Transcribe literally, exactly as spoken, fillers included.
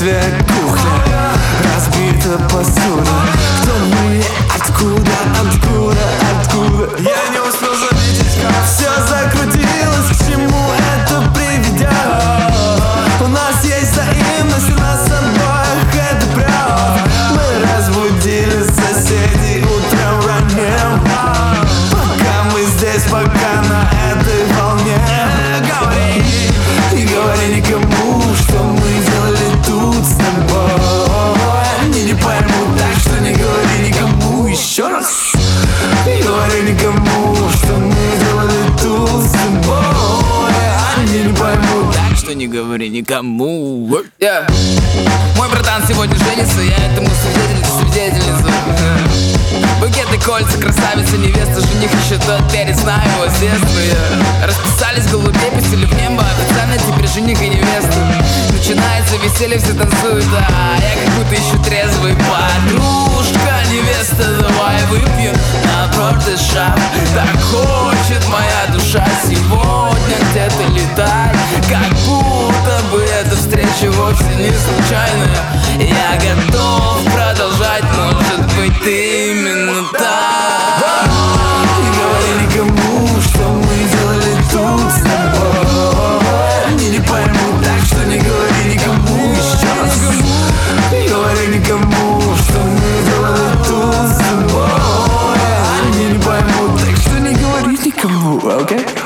отсутствие кухни, разбита посуда. Кто мы, откуда, откуда, откуда? Я не успел заметить, как все закрутилось, к чему это приведет. У нас есть взаимность, у нас обоих это прет. Мы разбудили соседей утром ранним, пока мы здесь, пока на этой волне. Говори, не говори никому, что мы делали тут с тобой. Они не поймут, так что не говори никому. Еще раз, не говори никому, что мы делали тут с тобой. Они не поймут, так что не говори никому. Yeah. Мой братан сегодня женится, я этому свидетель, свидетельница. Букеты, кольца, красавица, невеста, жених еще тот перец, знаю его с детства. yeah. Расписались голубей, пустили в небо, официально теперь жених и невеста. Начинается веселье, все танцуют, а я как будто еще трезвый. Подружка, невеста, давай выпьем на прошлый шаг. Так хочет моя душа сегодня где-то летать, как будто бы эта встреча вовсе не случайная. Я готов продолжать, может быть, ты именно так. Не говори никому, что мы делали тут с тобой. Они не поймут, так что не говори никому. Еще раз, не говори никому, что мы делали тут с тобой. Они не поймут, так что не говори никому, окей? Okay?